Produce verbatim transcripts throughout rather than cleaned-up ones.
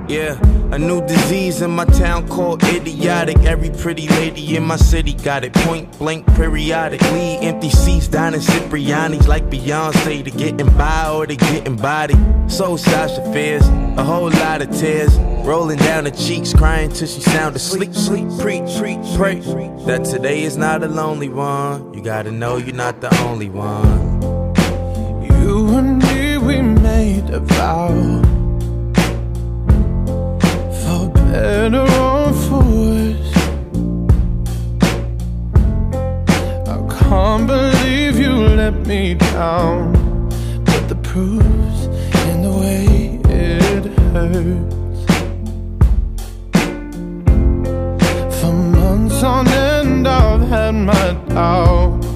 Yeah, a new disease in my town called idiotic. Every pretty lady in my city got it. Point blank, periodically. Empty seats, dining Cipriani's like Beyonce. To getting by or to getting body. So Sasha fears, a whole lot of tears rolling down her cheeks, crying till she sound asleep. Sleep, preach, preach, pray that today is not a lonely one. You gotta know you're not the only one. You and me, we made a vow, for better or for worse. I can't believe you let me down, but the proof's in the way it hurts. For months on end I've had my doubts,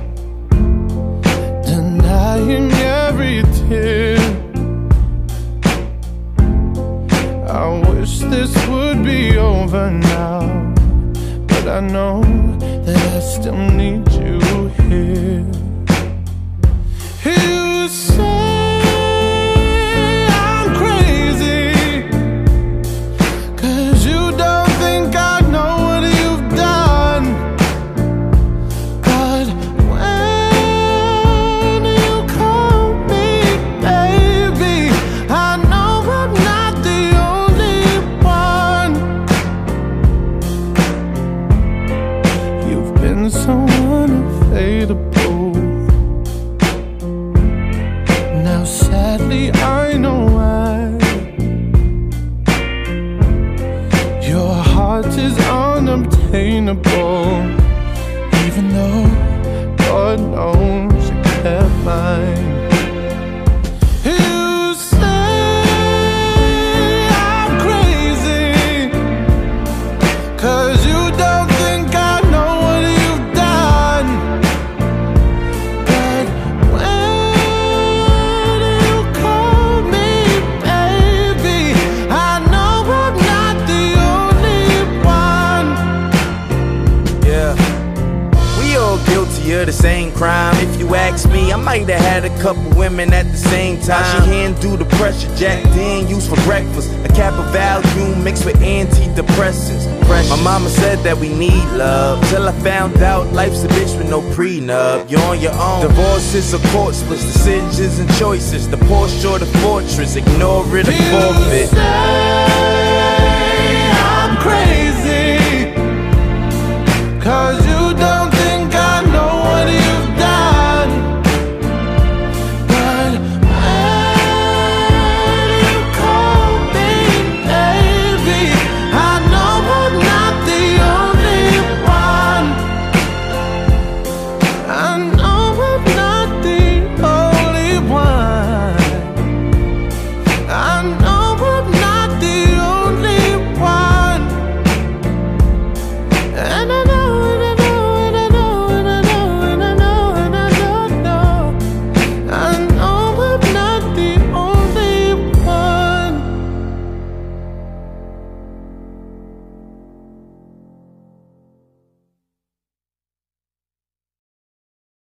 denying every tear. I wish this would be over now, but I know that I still need you here. You say I'm crazy, 'cause you don't think I know what you've done. But when you call me baby, I know I'm not the only one. You've been so unavailable. Now sadly I know why. Your heart is unobtainable, even though God knows you kept mine. You say I'm crazy, 'cause you don't think I know what you've done. But when you call me baby, I know I'm not the only one. Yeah, we all guilty of the same crime. If you ask me, I might have had a couple women at the same time. She handle the pressure, Jack Dan used for breakfast. A cap of Valium mixed with antidepressants. My mama said that we need love, till I found out life's a bitch with no prenup. You're on your own. Divorces or court splits, decisions and choices. The Porsche or the fortress, ignore it or forfeit. You say I'm crazy, 'cause